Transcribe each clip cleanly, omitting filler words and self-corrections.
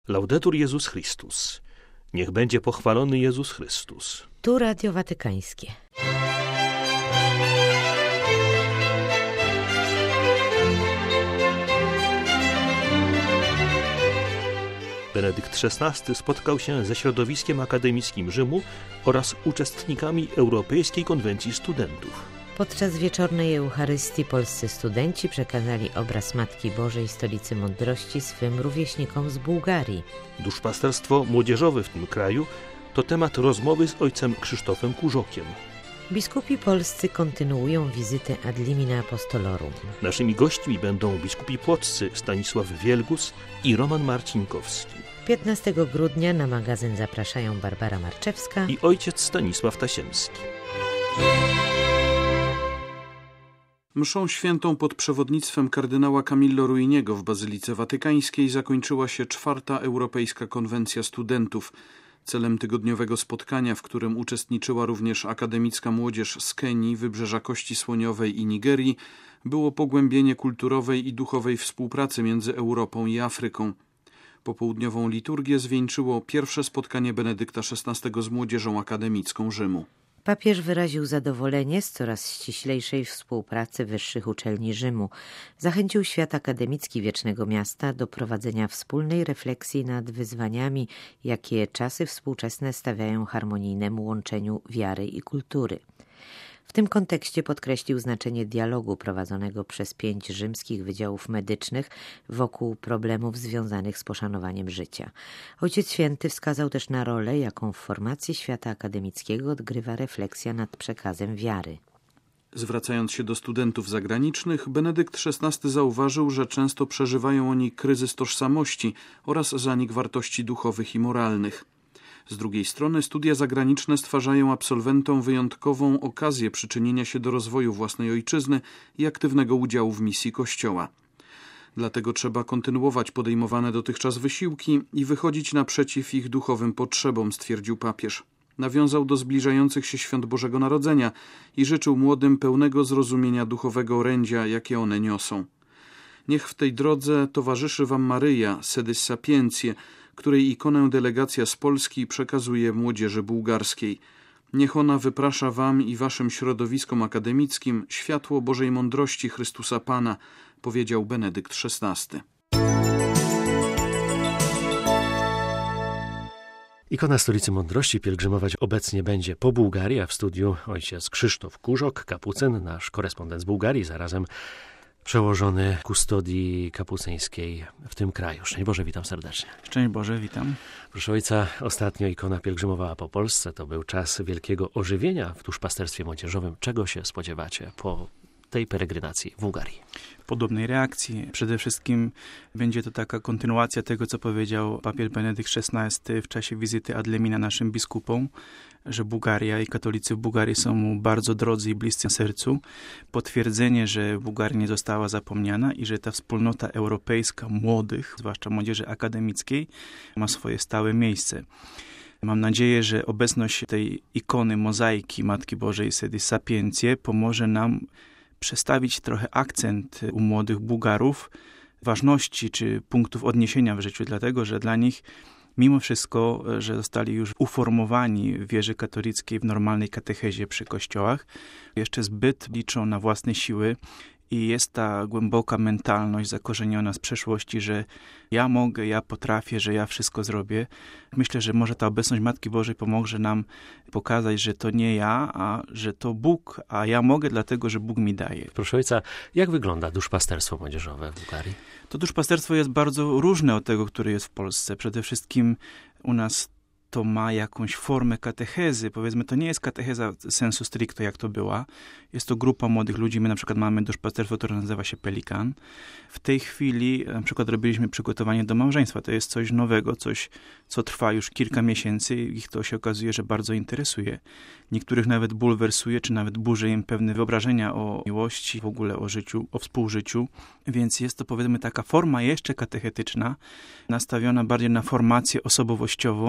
Laudetur Jezus Chrystus. Niech będzie pochwalony Jezus Chrystus. Tu Radio Watykańskie. Benedykt XVI spotkał się ze środowiskiem akademickim Rzymu oraz uczestnikami Europejskiej Konwencji Studentów. Podczas wieczornej Eucharystii polscy studenci przekazali obraz Matki Bożej Stolicy Mądrości swym rówieśnikom z Bułgarii. Duszpasterstwo młodzieżowe w tym kraju to temat rozmowy z ojcem Krzysztofem Kurzokiem. Biskupi polscy kontynuują wizytę ad limina apostolorum. Naszymi gośćmi będą biskupi płoccy Stanisław Wielgus i Roman Marcinkowski. 15 grudnia na magazyn zapraszają Barbara Marczewska i ojciec Stanisław Tasiemski. Mszą świętą pod przewodnictwem kardynała Camillo Ruiniego w Bazylice Watykańskiej zakończyła się 4. Europejska Konwencja Studentów. Celem tygodniowego spotkania, w którym uczestniczyła również akademicka młodzież z Kenii, Wybrzeża Kości Słoniowej i Nigerii, było pogłębienie kulturowej i duchowej współpracy między Europą i Afryką. Popołudniową liturgię zwieńczyło pierwsze spotkanie Benedykta XVI z młodzieżą akademicką Rzymu. Papież wyraził zadowolenie z coraz ściślejszej współpracy wyższych uczelni Rzymu. Zachęcił świat akademicki Wiecznego Miasta do prowadzenia wspólnej refleksji nad wyzwaniami, jakie czasy współczesne stawiają harmonijnemu łączeniu wiary i kultury. W tym kontekście podkreślił znaczenie dialogu prowadzonego przez 5 rzymskich wydziałów medycznych wokół problemów związanych z poszanowaniem życia. Ojciec Święty wskazał też na rolę, jaką w formacji świata akademickiego odgrywa refleksja nad przekazem wiary. Zwracając się do studentów zagranicznych, Benedykt XVI zauważył, że często przeżywają oni kryzys tożsamości oraz zanik wartości duchowych i moralnych. Z drugiej strony studia zagraniczne stwarzają absolwentom wyjątkową okazję przyczynienia się do rozwoju własnej ojczyzny i aktywnego udziału w misji Kościoła. Dlatego trzeba kontynuować podejmowane dotychczas wysiłki i wychodzić naprzeciw ich duchowym potrzebom, stwierdził papież. Nawiązał do zbliżających się świąt Bożego Narodzenia i życzył młodym pełnego zrozumienia duchowego orędzia, jakie one niosą. Niech w tej drodze towarzyszy wam Maryja, sedis sapientiae, której ikonę delegacja z Polski przekazuje młodzieży bułgarskiej. Niech ona wyprasza wam i waszym środowiskom akademickim światło Bożej mądrości Chrystusa Pana, powiedział Benedykt XVI. Ikona Stolicy Mądrości pielgrzymować obecnie będzie po Bułgarii, a w studiu ojciec Krzysztof Kurzok, kapucyn, nasz korespondent z Bułgarii, zarazem przełożony kustodii kapucyńskiej w tym kraju. Szczęść Boże, witam serdecznie. Szczęść Boże, witam. Proszę ojca, ostatnio ikona pielgrzymowała po Polsce. To był czas wielkiego ożywienia w duszpasterstwie młodzieżowym. Czego się spodziewacie po tej peregrinacji w Bułgarii? Podobnej reakcji. Przede wszystkim będzie to taka kontynuacja tego, co powiedział papież Benedykt XVI w czasie wizyty ad limina naszym biskupom, że Bułgaria i katolicy w Bułgarii są mu bardzo drodzy i bliscy sercu. Potwierdzenie, że Bułgaria nie została zapomniana i że ta wspólnota europejska młodych, zwłaszcza młodzieży akademickiej, ma swoje stałe miejsce. Mam nadzieję, że obecność tej ikony, mozaiki Matki Bożej sedis sapientiae pomoże nam przestawić trochę akcent u młodych Bułgarów ważności czy punktów odniesienia w życiu, dlatego że dla nich mimo wszystko, że zostali już uformowani w wierze katolickiej w normalnej katechezie przy kościołach, jeszcze zbyt liczą na własne siły i jest ta głęboka mentalność zakorzeniona z przeszłości, że ja mogę, ja potrafię, że ja wszystko zrobię. Myślę, że może ta obecność Matki Bożej pomoże nam pokazać, że to nie ja, a że to Bóg, a ja mogę dlatego, że Bóg mi daje. Proszę ojca, jak wygląda duszpasterstwo młodzieżowe w Bułgarii? To duszpasterstwo jest bardzo różne od tego, które jest w Polsce. Przede wszystkim u nas to ma jakąś formę katechezy. Powiedzmy, to nie jest katecheza sensu stricto, jak to była. Jest to grupa młodych ludzi. My na przykład mamy duszpasterstwo, które nazywa się Pelikan. W tej chwili na przykład robiliśmy przygotowanie do małżeństwa. To jest coś nowego, coś, co trwa już kilka miesięcy i ich to się okazuje, że bardzo interesuje. Niektórych nawet bulwersuje, czy nawet burzy im pewne wyobrażenia o miłości, w ogóle o życiu, o współżyciu. Więc jest to, powiedzmy, taka forma jeszcze katechetyczna, nastawiona bardziej na formację osobowościową i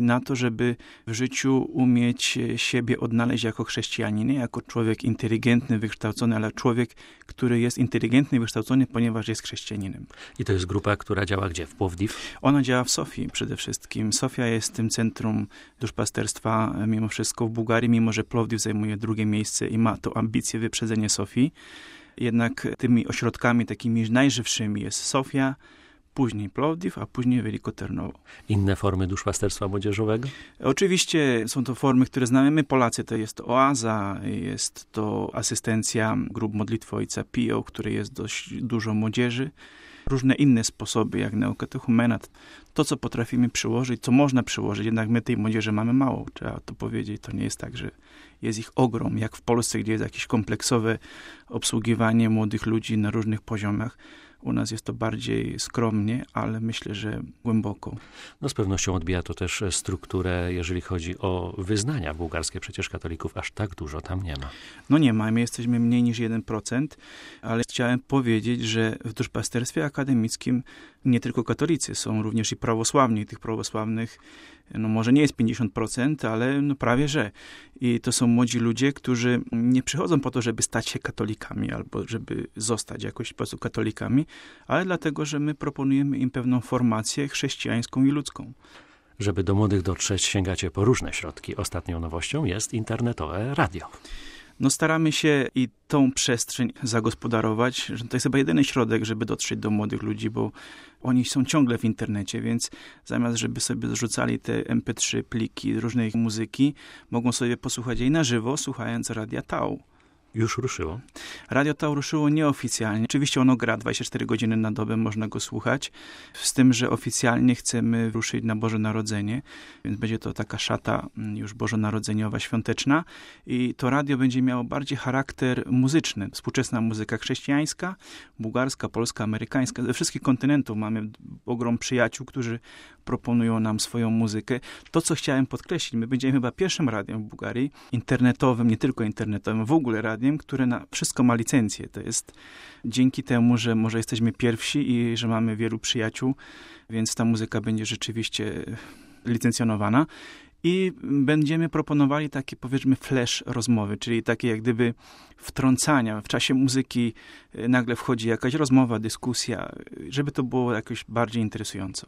na to, żeby w życiu umieć siebie odnaleźć jako chrześcijanin, nie jako człowiek inteligentny, wykształcony, ale człowiek, który jest inteligentny i wykształcony, ponieważ jest chrześcijaninem. I to jest grupa, która działa gdzie? W Płowdiw? Ona działa w Sofii przede wszystkim. Sofia jest tym centrum duszpasterstwa mimo wszystko w Bułgarii, mimo że Płowdiw zajmuje drugie miejsce i ma to ambicje wyprzedzenie Sofii. Jednak tymi ośrodkami takimi najżywszymi jest Sofia, później Płowdiw, a później Wielkoternowo. Inne formy duszpasterstwa młodzieżowego? Oczywiście są to formy, które znamy my Polacy. To jest Oaza, jest to asystencja grup modlitwy Ojca Pio, w której jest dość dużo młodzieży. Różne inne sposoby, jak neokatechumenat. To, co potrafimy przyłożyć, co można przyłożyć, jednak my tej młodzieży mamy mało. Trzeba to powiedzieć. To nie jest tak, że jest ich ogrom, jak w Polsce, gdzie jest jakieś kompleksowe obsługiwanie młodych ludzi na różnych poziomach. U nas jest to bardziej skromnie, ale myślę, że głęboko. No z pewnością odbija to też strukturę, jeżeli chodzi o wyznania bułgarskie. Przecież katolików aż tak dużo tam nie ma. No nie ma, my jesteśmy mniej niż 1%, ale chciałem powiedzieć, że w duszpasterstwie akademickim nie tylko katolicy, są również i prawosławni. Tych prawosławnych no może nie jest 50%, ale no prawie że. I to są młodzi ludzie, którzy nie przychodzą po to, żeby stać się katolikami albo żeby zostać jakoś po prostu katolikami, ale dlatego, że my proponujemy im pewną formację chrześcijańską i ludzką. Żeby do młodych dotrzeć, sięgacie po różne środki. Ostatnią nowością jest internetowe radio. No staramy się i tą przestrzeń zagospodarować, że to jest chyba jedyny środek, żeby dotrzeć do młodych ludzi, bo oni są ciągle w internecie, więc zamiast, żeby sobie zrzucali te MP3 pliki różnej muzyki, mogą sobie posłuchać jej na żywo, słuchając Radia Tau. Już ruszyło? Radio Tau ruszyło nieoficjalnie. Oczywiście ono gra 24 godziny na dobę, można go słuchać. Z tym, że oficjalnie chcemy ruszyć na Boże Narodzenie, więc będzie to taka szata już bożonarodzeniowa, świąteczna. I to radio będzie miało bardziej charakter muzyczny. Współczesna muzyka chrześcijańska, bułgarska, polska, amerykańska. Ze wszystkich kontynentów mamy ogrom przyjaciół, którzy proponują nam swoją muzykę. To, co chciałem podkreślić, my będziemy chyba pierwszym radiem w Bułgarii, internetowym, nie tylko internetowym, w ogóle radiem, które na wszystko ma licencję. To jest dzięki temu, że może jesteśmy pierwsi i że mamy wielu przyjaciół, więc ta muzyka będzie rzeczywiście licencjonowana. I będziemy proponowali takie, powiedzmy, flash rozmowy, czyli takie jak gdyby wtrącania. W czasie muzyki nagle wchodzi jakaś rozmowa, dyskusja, żeby to było jakoś bardziej interesująco.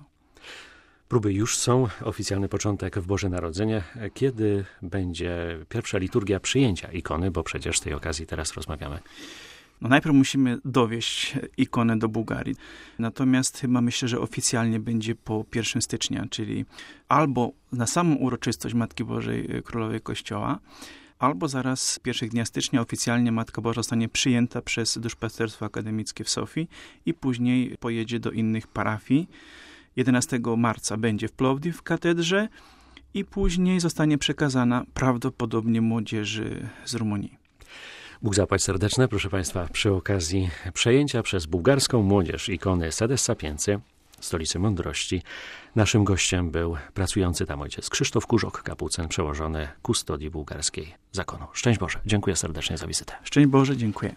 Próby już są. Oficjalny początek w Boże Narodzenie. Kiedy będzie pierwsza liturgia przyjęcia ikony, bo przecież z tej okazji teraz rozmawiamy? No najpierw musimy dowieźć ikonę do Bułgarii. Natomiast chyba myślę, że oficjalnie będzie po 1 stycznia, czyli albo na samą uroczystość Matki Bożej Królowej Kościoła, albo zaraz w pierwszych dniach stycznia oficjalnie Matka Boża zostanie przyjęta przez duszpasterstwo akademickie w Sofii i później pojedzie do innych parafii. 11 marca będzie w Płowdiw w katedrze i później zostanie przekazana prawdopodobnie młodzieży z Rumunii. Bóg zapłać serdeczne, proszę Państwa, przy okazji przejęcia przez bułgarską młodzież ikony Sedes Sapientia, Stolicy Mądrości. Naszym gościem był pracujący tam ojciec Krzysztof Kurzok, kapucyn przełożony kustodii bułgarskiej zakonu. Szczęść Boże, dziękuję serdecznie za wizytę. Szczęść Boże, dziękuję.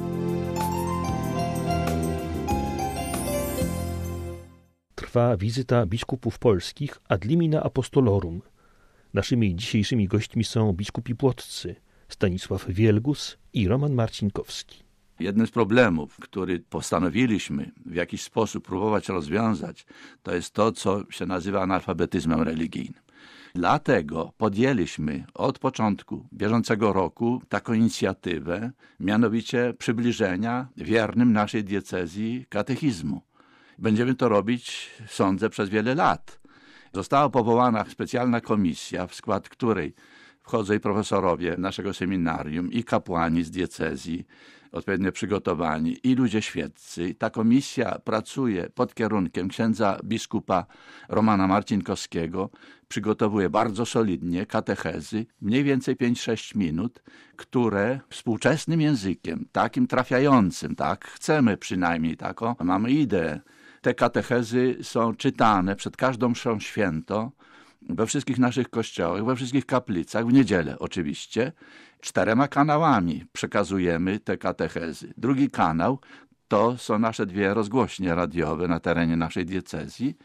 Trwa wizyta biskupów polskich ad limina apostolorum. Naszymi dzisiejszymi gośćmi są biskupi płoccy Stanisław Wielgus i Roman Marcinkowski. Jednym z problemów, który postanowiliśmy w jakiś sposób próbować rozwiązać, to jest to, co się nazywa analfabetyzmem religijnym. Dlatego podjęliśmy od początku bieżącego roku taką inicjatywę, mianowicie przybliżenia wiernym naszej diecezji katechizmu. Będziemy to robić, sądzę, przez wiele lat. Została powołana specjalna komisja, w skład której wchodzą i profesorowie naszego seminarium, i kapłani z diecezji, odpowiednio przygotowani, i ludzie świeccy. Ta komisja pracuje pod kierunkiem księdza biskupa Romana Marcinkowskiego, przygotowuje bardzo solidnie katechezy, mniej więcej 5-6 minut, które współczesnym językiem, takim trafiającym, tak chcemy przynajmniej, taką mamy ideę. Te katechezy są czytane przed każdą mszą świętą, we wszystkich naszych kościołach, we wszystkich kaplicach, w niedzielę oczywiście. 4 kanałami przekazujemy te katechezy. Drugi kanał to są nasze 2 rozgłośnie radiowe na terenie naszej diecezji.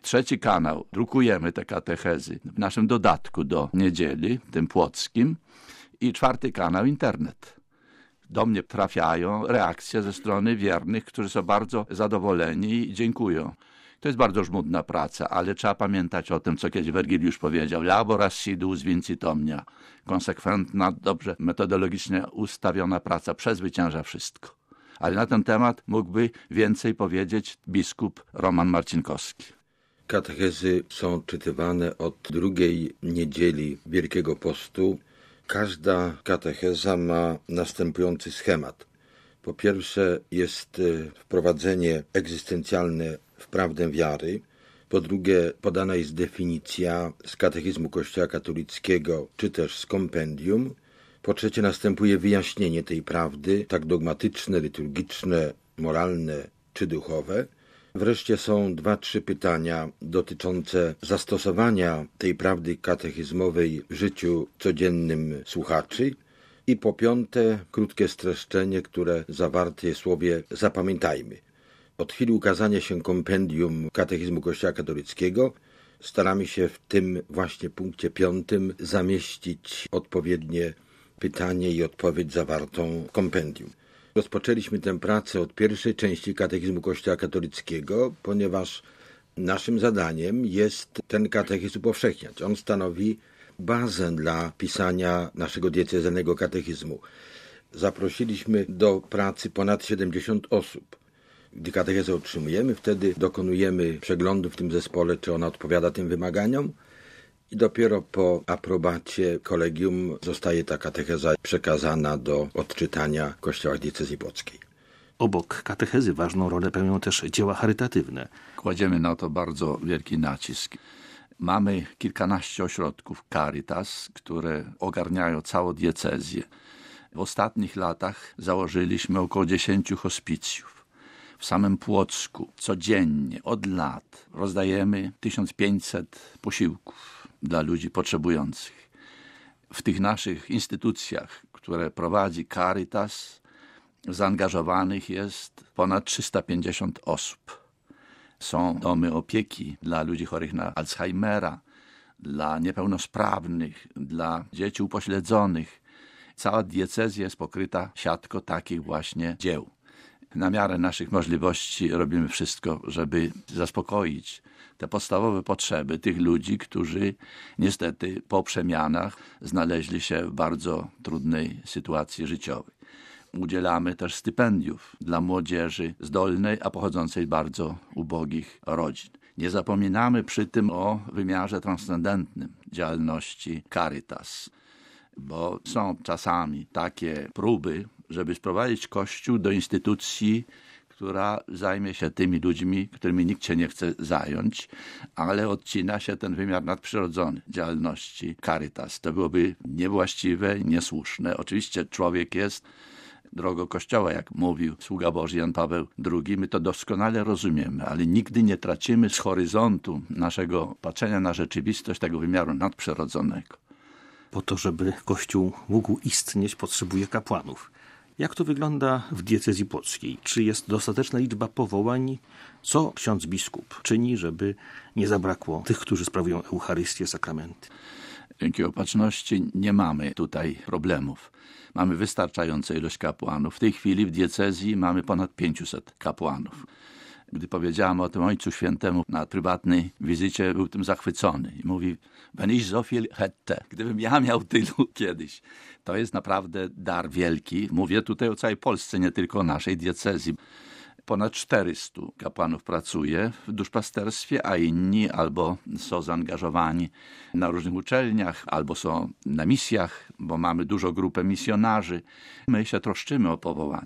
Trzeci kanał, drukujemy te katechezy w naszym dodatku do niedzieli, tym płockim. I czwarty kanał, internet. Do mnie trafiają reakcje ze strony wiernych, którzy są bardzo zadowoleni i dziękują. To jest bardzo żmudna praca, ale trzeba pamiętać o tym, co kiedyś Wergiliusz powiedział. Labor assiduus vincit omnia. Konsekwentna, dobrze metodologicznie ustawiona praca przezwycięża wszystko. Ale na ten temat mógłby więcej powiedzieć biskup Roman Marcinkowski. Katechezy są czytywane od drugiej niedzieli Wielkiego Postu. Każda katecheza ma następujący schemat. Po pierwsze jest wprowadzenie egzystencjalne w prawdę wiary. Po drugie podana jest definicja z katechizmu Kościoła katolickiego, czy też z kompendium. Po trzecie następuje wyjaśnienie tej prawdy, tak dogmatyczne, liturgiczne, moralne czy duchowe. Wreszcie są 2-3 pytania dotyczące zastosowania tej prawdy katechizmowej w życiu codziennym słuchaczy. I po piąte krótkie streszczenie, które zawarte jest w słowie zapamiętajmy. Od chwili ukazania się kompendium katechizmu Kościoła katolickiego staramy się w tym właśnie punkcie 5 zamieścić odpowiednie pytanie i odpowiedź zawartą w kompendium. Rozpoczęliśmy tę pracę od pierwszej części katechizmu Kościoła katolickiego, ponieważ naszym zadaniem jest ten katechizm upowszechniać. On stanowi bazę dla pisania naszego diecezjalnego katechizmu. Zaprosiliśmy do pracy ponad 70 osób. Gdy katechezę otrzymujemy, wtedy dokonujemy przeglądu w tym zespole, czy ona odpowiada tym wymaganiom. I dopiero po aprobacie kolegium zostaje ta katecheza przekazana do odczytania w kościołach diecezji płockiej. Obok katechezy ważną rolę pełnią też dzieła charytatywne. Kładziemy na to bardzo wielki nacisk. Mamy kilkanaście ośrodków Caritas, które ogarniają całą diecezję. W ostatnich latach założyliśmy około 10 hospicjów. W samym Płocku codziennie, od lat rozdajemy 1500 posiłków dla ludzi potrzebujących. W tych naszych instytucjach, które prowadzi Caritas, zaangażowanych jest ponad 350 osób. Są domy opieki dla ludzi chorych na Alzheimera, dla niepełnosprawnych, dla dzieci upośledzonych. Cała diecezja jest pokryta siatką takich właśnie dzieł. Na miarę naszych możliwości robimy wszystko, żeby zaspokoić te podstawowe potrzeby tych ludzi, którzy niestety po przemianach znaleźli się w bardzo trudnej sytuacji życiowej. Udzielamy też stypendiów dla młodzieży zdolnej, a pochodzącej z bardzo ubogich rodzin. Nie zapominamy przy tym o wymiarze transcendentnym działalności Caritas, bo są czasami takie próby, żeby sprowadzić Kościół do instytucji, która zajmie się tymi ludźmi, którymi nikt się nie chce zająć, ale odcina się ten wymiar nadprzyrodzony działalności Caritas. To byłoby niewłaściwe i niesłuszne. Oczywiście człowiek jest drogą Kościoła, jak mówił sługa Boży Jan Paweł II. My to doskonale rozumiemy, ale nigdy nie tracimy z horyzontu naszego patrzenia na rzeczywistość tego wymiaru nadprzyrodzonego. Po to, żeby Kościół mógł istnieć, potrzebuje kapłanów. Jak to wygląda w diecezji płockiej? Czy jest dostateczna liczba powołań? Co ksiądz biskup czyni, żeby nie zabrakło tych, którzy sprawują Eucharystię, sakramenty? Dzięki Opatrzności nie mamy tutaj problemów. Mamy wystarczającą ilość kapłanów. W tej chwili w diecezji mamy ponad 500 kapłanów. Gdy powiedziałem o tym Ojcu Świętemu na prywatnej wizycie, był tym zachwycony. I mówi, wenn ich so viel hätte, gdybym ja miał tylu kiedyś. To jest naprawdę dar wielki. Mówię tutaj o całej Polsce, nie tylko o naszej diecezji. Ponad 400 kapłanów pracuje w duszpasterstwie, a inni albo są zaangażowani na różnych uczelniach, albo są na misjach, bo mamy dużą grupę misjonarzy. My się troszczymy o powołanie.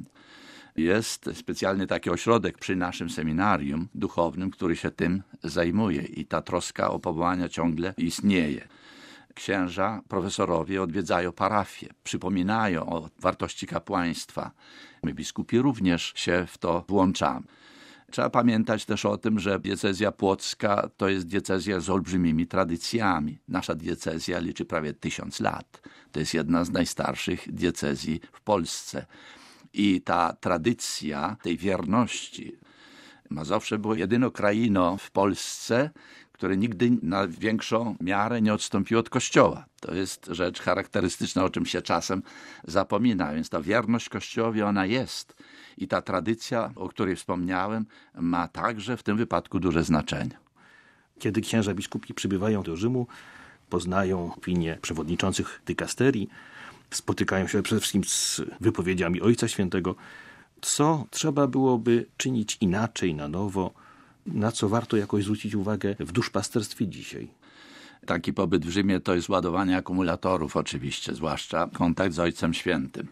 Jest specjalny taki ośrodek przy naszym seminarium duchownym, który się tym zajmuje i ta troska o powołania ciągle istnieje. Księża, profesorowie odwiedzają parafie, przypominają o wartości kapłaństwa. My biskupi również się w to włączamy. Trzeba pamiętać też o tym, że diecezja płocka to jest diecezja z olbrzymimi tradycjami. Nasza diecezja liczy prawie 1000 lat. To jest jedna z najstarszych diecezji w Polsce. I ta tradycja tej wierności Mazowsze było jedyną krainą w Polsce, które nigdy na większą miarę nie odstąpiło od Kościoła. To jest rzecz charakterystyczna, o czym się czasem zapomina. Więc ta wierność Kościołowi, ona jest. I ta tradycja, o której wspomniałem, ma także w tym wypadku duże znaczenie. Kiedy księża biskupi przybywają do Rzymu, poznają opinię przewodniczących dykasterii, spotykają się przede wszystkim z wypowiedziami Ojca Świętego. Co trzeba byłoby czynić inaczej, na nowo, na co warto jakoś zwrócić uwagę w duszpasterstwie dzisiaj? Taki pobyt w Rzymie to jest ładowanie akumulatorów oczywiście, zwłaszcza kontakt z Ojcem Świętym.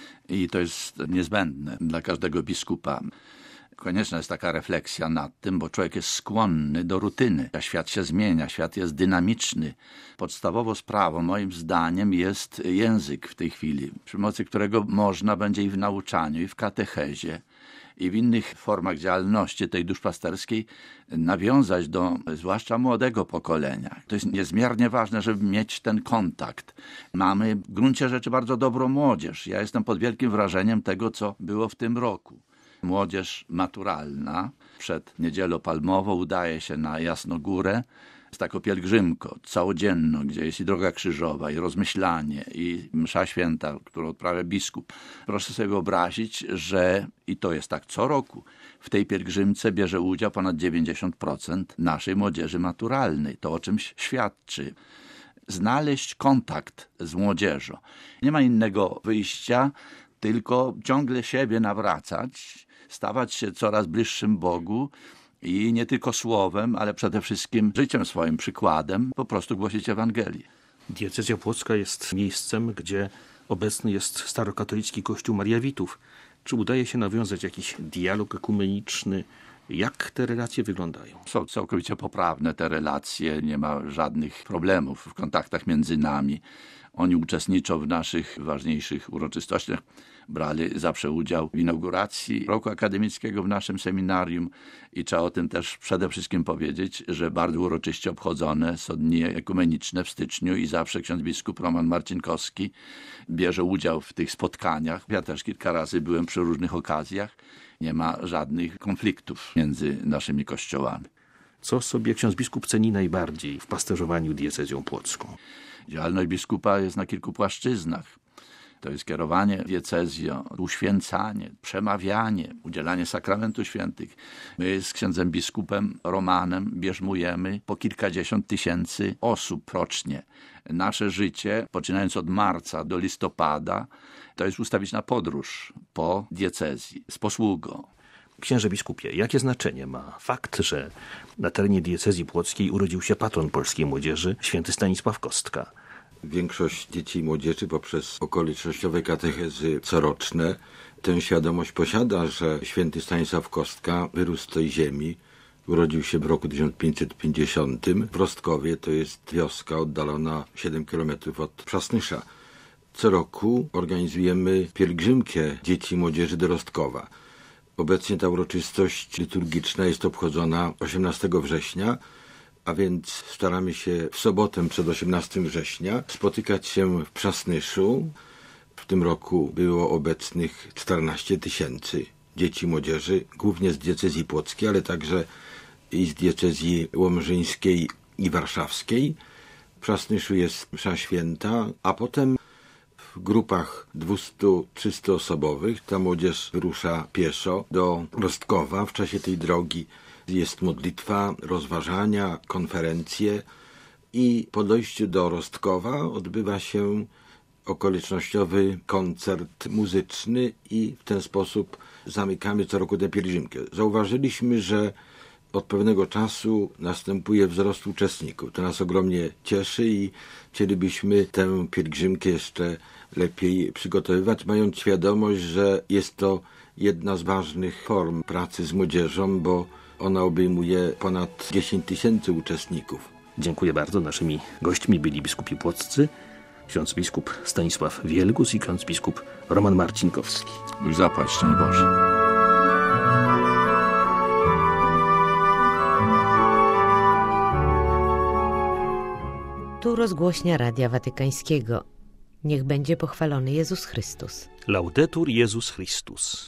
I to jest niezbędne dla każdego biskupa. Konieczna jest taka refleksja nad tym, bo człowiek jest skłonny do rutyny. A świat się zmienia, świat jest dynamiczny. Podstawową sprawą, moim zdaniem, jest język w tej chwili, przy pomocy którego można będzie i w nauczaniu, i w katechezie, i w innych formach działalności tej duszpasterskiej nawiązać do zwłaszcza młodego pokolenia. To jest niezmiernie ważne, żeby mieć ten kontakt. Mamy w gruncie rzeczy bardzo dobrą młodzież. Ja jestem pod wielkim wrażeniem tego, co było w tym roku. Młodzież maturalna przed Niedzielą Palmową udaje się na Jasnogórę z taką pielgrzymką całodzienną, gdzie jest i droga krzyżowa, i rozmyślanie, i msza święta, którą odprawia biskup. Proszę sobie wyobrazić, że i to jest tak co roku, w tej pielgrzymce bierze udział ponad 90% naszej młodzieży maturalnej. To o czymś świadczy. Znaleźć kontakt z młodzieżą. Nie ma innego wyjścia, tylko ciągle siebie nawracać, stawać się coraz bliższym Bogu i nie tylko słowem, ale przede wszystkim życiem swoim, przykładem, po prostu głosić Ewangelię. Diecezja płocka jest miejscem, gdzie obecny jest starokatolicki Kościół Mariawitów. Czy udaje się nawiązać jakiś dialog ekumeniczny? Jak te relacje wyglądają? Są całkowicie poprawne te relacje, nie ma żadnych problemów w kontaktach między nami. Oni uczestniczą w naszych ważniejszych uroczystościach. Brali zawsze udział w inauguracji roku akademickiego w naszym seminarium i trzeba o tym też przede wszystkim powiedzieć, że bardzo uroczyście obchodzone są dni ekumeniczne w styczniu i zawsze ksiądz biskup Roman Marcinkowski bierze udział w tych spotkaniach. Ja też kilka razy byłem przy różnych okazjach. Nie ma żadnych konfliktów między naszymi kościołami. Co sobie ksiądz biskup ceni najbardziej w pasterzowaniu diecezją płocką? Działalność biskupa jest na kilku płaszczyznach. To jest kierowanie diecezją, uświęcanie, przemawianie, udzielanie sakramentu świętych. My z księdzem biskupem Romanem bierzmujemy po kilkadziesiąt tysięcy osób rocznie. Nasze życie, poczynając od marca do listopada, to jest ustawić na podróż po diecezji z posługą. Księże biskupie, jakie znaczenie ma fakt, że na terenie diecezji płockiej urodził się patron polskiej młodzieży, święty Stanisław Kostka? Większość dzieci i młodzieży poprzez okolicznościowe katechezy coroczne tę świadomość posiada, że święty Stanisław Kostka wyrósł z tej ziemi. Urodził się w roku 1550 w Rostkowie, to jest wioska oddalona 7 km od Przasnysza. Co roku organizujemy pielgrzymkę dzieci i młodzieży do Rostkowa. Obecnie ta uroczystość liturgiczna jest obchodzona 18 września, a więc staramy się w sobotę przed 18 września spotykać się w Przasnyszu. W tym roku było obecnych 14 tysięcy dzieci i młodzieży, głównie z diecezji płockiej, ale także i z diecezji łomżyńskiej i warszawskiej. W Przasnyszu jest msza święta, a potem w grupach 200-300 osobowych ta młodzież wyrusza pieszo do Rostkowa. W czasie tej drogi jest modlitwa, rozważania, konferencje i po dojściu do Rostkowa odbywa się okolicznościowy koncert muzyczny i w ten sposób zamykamy co roku tę pielgrzymkę. Zauważyliśmy, że od pewnego czasu następuje wzrost uczestników. To nas ogromnie cieszy i chcielibyśmy tę pielgrzymkę jeszcze lepiej przygotowywać, mając świadomość, że jest to jedna z ważnych form pracy z młodzieżą, bo ona obejmuje ponad 10 tysięcy uczestników. Dziękuję bardzo. Naszymi gośćmi byli biskupi płoccy, ksiądz biskup Stanisław Wielgus i ksiądz biskup Roman Marcinkowski. Bóg zapłać, szczęść Boże. Tu rozgłośnia Radia Watykańskiego. Niech będzie pochwalony Jezus Chrystus. Laudetur Jezus Chrystus.